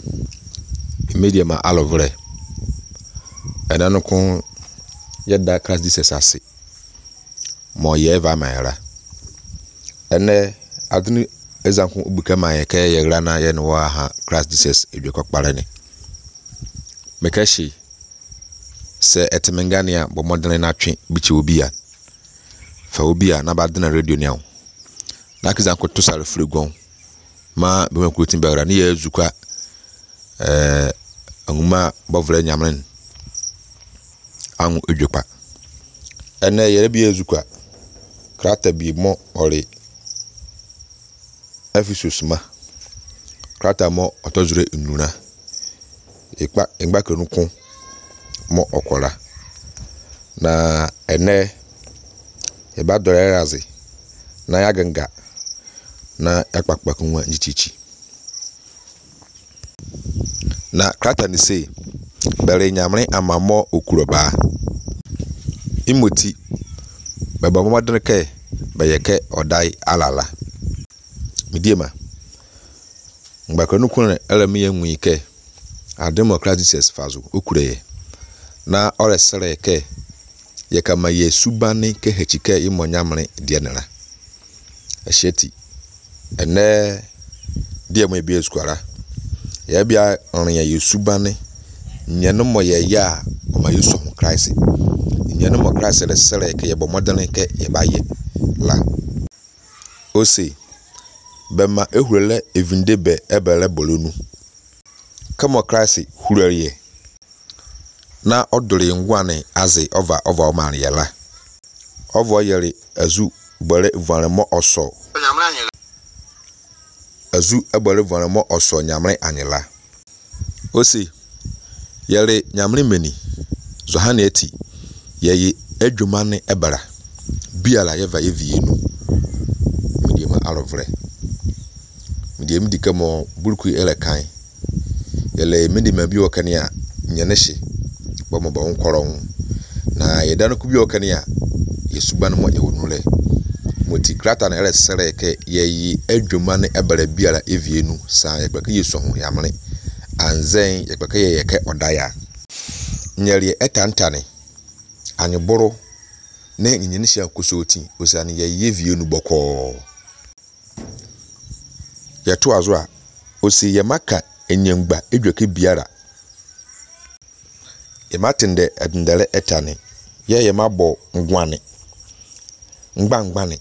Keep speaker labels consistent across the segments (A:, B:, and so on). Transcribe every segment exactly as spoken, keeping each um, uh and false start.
A: medium alovre enano kon yeda Christ Jesus ase mo ye eva mayra ene adunu ezanku obuka maye ke yegra na ye no wa ha Christ Jesus edwekokpare ni mekashi se etemengania bo modern na twe bichi obi a fa obi a na ba de na radio ni awo na kizanku to sare fregon ma be me tin begra ni yezuka eh anguma bovre nyamren anu edwepa ene yere bi yezuka krata bi mo ori Ephesus ma krata mo otozure nnura ipa ingba kenukun mo okola na ene e ba dore razi na ya ganga na yakpakpakunwa nchichi na krata ni sei bere nyamre amamo okuroba imoti baba mo madreke bayeke odai alala midiema ngbakanukun elemi yenwike a democratic fazo okureye na oresere ke yekama yesubani ke hechike imonyamre dienera asheti ene diemo ebi eskwara ya bia onye yesubani nyeno moye ya o ma yesu Christ nyeno mo Christ resere ke yebo modern ke yebaye la ose bema ehurele evindebe ebele bolonu kamo Christ hurariye na odore ngwane aze over over o man yela ovo yeri azu bore vanemo oso azu ebore vanemo oso nyamre anyela osi yeri nyamre meni zohana eti yeyi edwumane ebara biala yeva yevienu mediema alovre mediema dikamo burku ele kan yele mediema bi okania nyeneshi bomo ba onkoron na yedano ku bi okania yesuban mo ewonule moti krata na ele sere ke yeyi edwumane ebara biala evienu sa yekpeke yesu ho yamre anzen yekpeke yeke odaya nyeri etantane anyeboro ne nyinyinishia kusoti osani ye yevienu boko yeto azo a osi yemaka enyangba edweke biara yematende edendele etane ye yemabo ngwane ngbangbane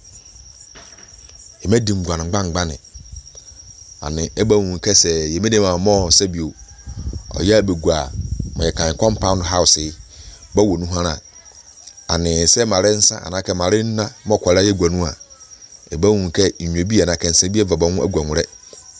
A: yemedi ngwane ngbangbane ane ebawu kese yemede ma mo sebio oya begua me kan compound house bawo nu hana ane se marensa anaka marenna mokwala yegwanu a ebawu ke inwebi anaka nse bi evaba hu agwanwure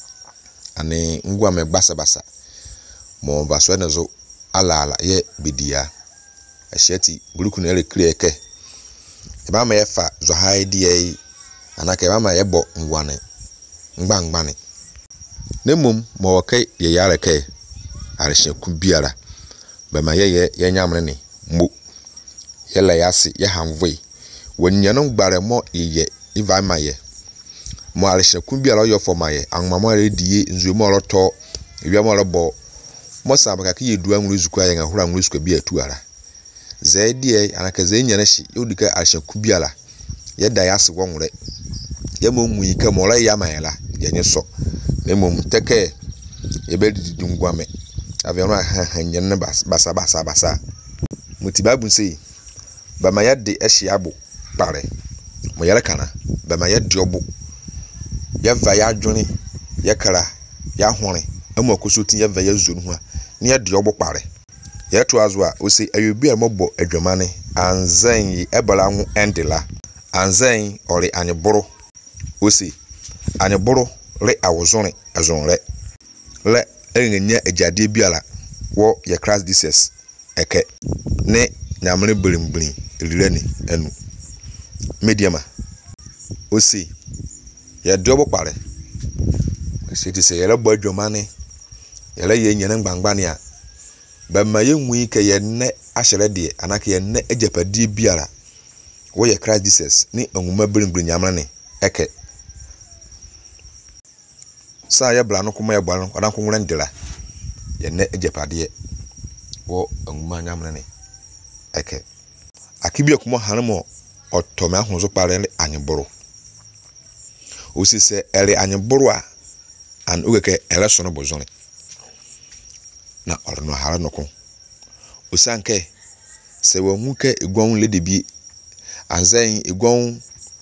A: ane ngwa me basa basa mo baso nezo ala ala ye bidia asheti guluku na ele krieke eba ma yefa zo haidi ye anaka eba ma yebo ngwane ngbangbane nemum mo wokai ye yare kai areshe kubiara ba ma ye ye nyamre ni mo yela yasi ye hanvoi wonyano gbare mo ye iva ma ye mo areshe kubiara yo for ma ye anmamo redie nzuo mo roto ewia mo robo mo sabaka ke yedu anwuru zuku ayen ahura anwuru zuku bi atuara zaidie anaka zenyane shi yodika areshe kubiara ye da yasi wonwure ye mo mu yika mo ra ya mayela ye nyeso nemum teke ebedidi ngwame aviano ahanyen basa basa basa mutibabu sei ba ma yade ehyiabo pare mo yere kana ba ma yade obo ya va ya adwene ya kara ya hore amakosotin ya va ya zonu ho ne yade obo pare ya to azo a osi ayobi a mobo adwamane anzan yi ebala ho endela anzan ori anyeboro osi anyeboro le awozone azonre le engenya ejade biala wo ye Christ Jesus eke ne nyamre blimblim elirani enu mediama osi ye dobo pare siti se yele bo adwomane yele ye nyane ngbangbane a ba ma ye nwi ke ye ne ahyere de anaka ye ne ejapadi biala wo ye Christ Jesus ni onwuma blimblim nyamre ne eke sa ya bla no kuma ya bla no adan ko nwere ndela ye ne ejepade wo anwuma nyamne eke akibia kumo hanmo otome ahunzo pare anyeboro osise ere anyeboro a an ogeke ere sono bozone na orno hara noko osanke se wo huke egon le de bi anzan egon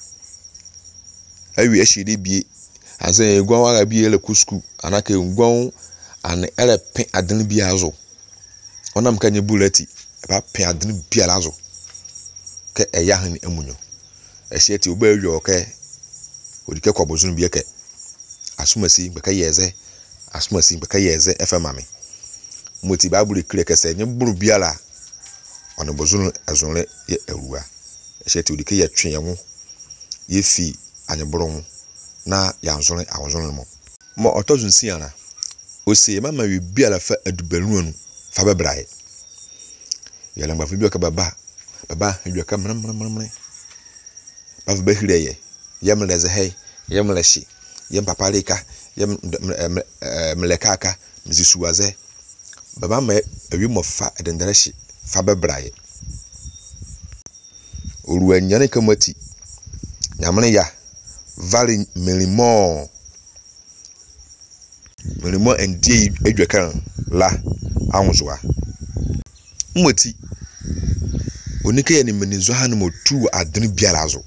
A: awi ehide bi anzan egon wa bi ele kusku anaka egon an ele pen aden bi azo onam kanye bulati ba pen aden bi alazo ke eya han emunyo ehye oba ewo ke odike kwabozun bi eke asumasi beka yeze asumasi beka yeze efamame moti babule kire kese nye buru biala ono bozun azunle ye ewua ehye odike ye twen ho ye fi anyeboro na yanzone awonzone mo mo otozun siana osi mama wi biala fa adubanu anu fa bebrae yala ngba fi bi ka baba baba hweka mna mna mna bava behireye yemleze hey yemleshi yem papalika yem mlekaka mzisuwaze baba ma awi mofa edendereshi fa bebrae oruwa nyane kamati nyamne ya vali melimo melimo endie edwekan la anwuzwa mwati onike ni menizo hanu motu adin biarazo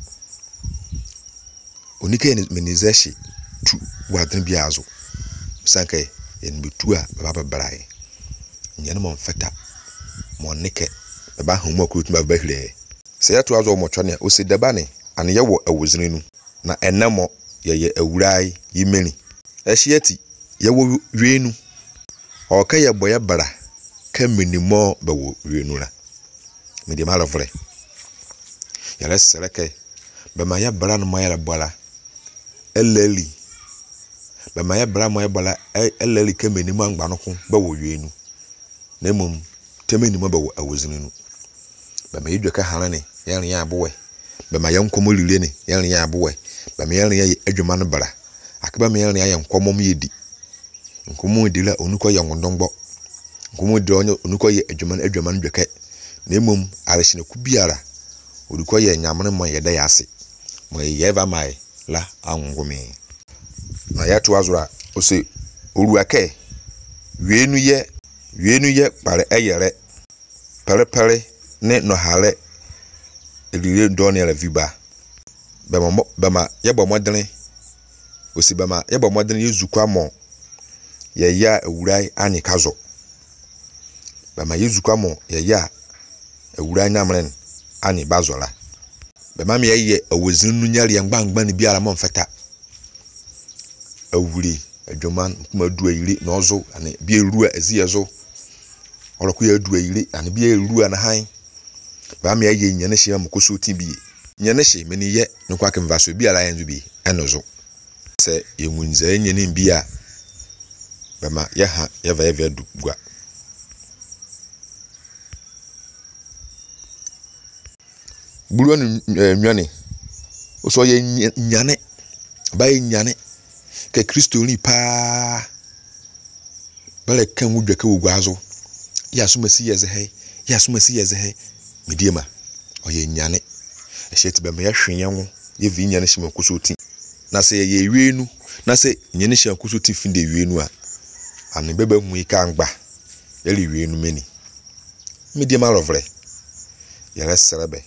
A: onike ni menizeshi tu wadin biarazo sanke en bitua baba brae nyane mo mfeta mo nike baba humo akutu baba hire se ya to azo mo twane osidabane ane ye wo awuzinu na enemo ye ye awurai yimeni ehyiati ye wo wienu oka ye boye bra ka minimo ba wo wienu la mede malovre yale sereke be maya bra no maya bola eleli be maya bra maya bola eleli ka minimo angba no ko ba wo wienu na mum temenimo ba wo awuzinu be mayi dweka harane yan yan abowe be maya nkomo lile ne yan yan abowe be maya yan adwuma no bra akaba me yan yan nkomo m yedi nkomo di la onuko ya ngondongbo nkomo di onyo onuko ye adwuma no adwuma no dweka na mum areshine ku biara oduko ye nyamne mo ye da yase mo ye eva mai la angwome na ya to azura ose oruake wienu ye wienu ye pare eyere pare pare ne no hare elire ndoni ala viba bema bema ye bo modene osi bema ye bo modene yezukwa mo ye ya ewurai anyi kazo bema yezukwa mo ye ya ewurai nyamren anyi bazola bema me ye awozinu nyari ngbangba ni biara mo mfeta awuri adwoman kuma du ayire na ozo ane bi erua eziyezo oroko ya du ayire ane bi erua na han ba me ye nyane hye makoso ti bi nyane hye meni ye nkwa ke mvaso bi ala yanzu bi enozo se yenwunze nyane bi a bema ye ha ye va ye du gwa buru anu nyane oso ye nyane ba ye nyane ke Kristo ni pa bale kan wudwa ke wugwazo ya sumasi yeze he ya sumasi yeze he mediema oye nyane ehye be me ya hwenyen wo ye vi nyane hye makoso ti na se ye wienu na se nyane hye makoso ti finde wienu a ane beba hu ika angba ye le wienu meni mediema lovre ye reserebe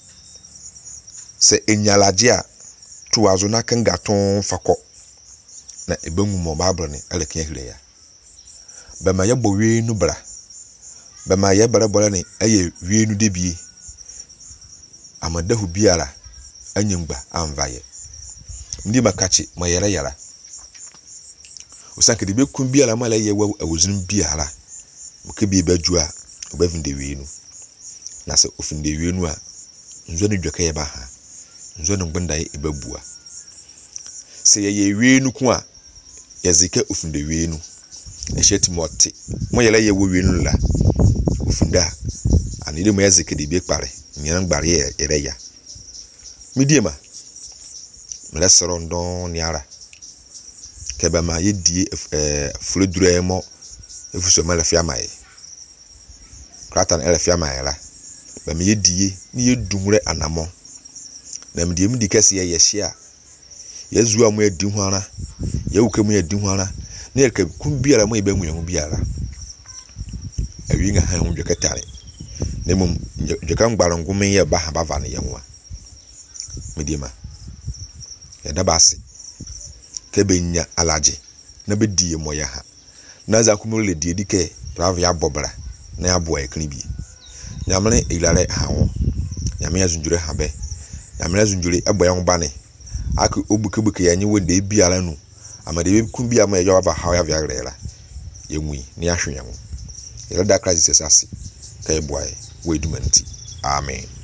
A: se enyalaje a tuwazo na kan gaton fako na ebengu mo babro ne eleke hire ya be ma ye bo wienu bra be ma ye bra bora ne aye wienu de bie amadahu biara anyengba anvaye ndi makachi mo yere yara osanke de bekun biara mala ye wa awozun biara mo ke bi badua obavinde wienu na se ofinde wienu a nzo ne dweka ye ba ha nzo ne gbenda ye ebabua se ye ye wienu ku a yazike ofinde wienu ehye timoti mo yele ye wo wienu la ofunda anide mo yazike de bi kpare nyan gbare ye yere ya midiema mlesero ndon niara keba ma ye die eh floduremo efuso mele fia mai kratan ele fia mai la ba me yedie ni yedumre anamo na me die me dikese ye yehia yezu amu edi ho ara ye wuke mu edi ho ara na ye kum biara mu ebe mu biara awi nga han ho dwekatare na mum dwekam gbarongo men ye ba ha ba va ne ye nwa medima ya dabase kebenya alaje na bedie moya ha na za kumule die dike ravi abobra na abo ekni bi nyamene ilare hawo nyame azunjure habe nyame azunjure ebo ya ngba ak obukebuke ya nyewe de biara nu amade kum bia ma ya wa ha ya viarela yemui ni ahwenyan ila da crisis asase kai boy we dumanti amen.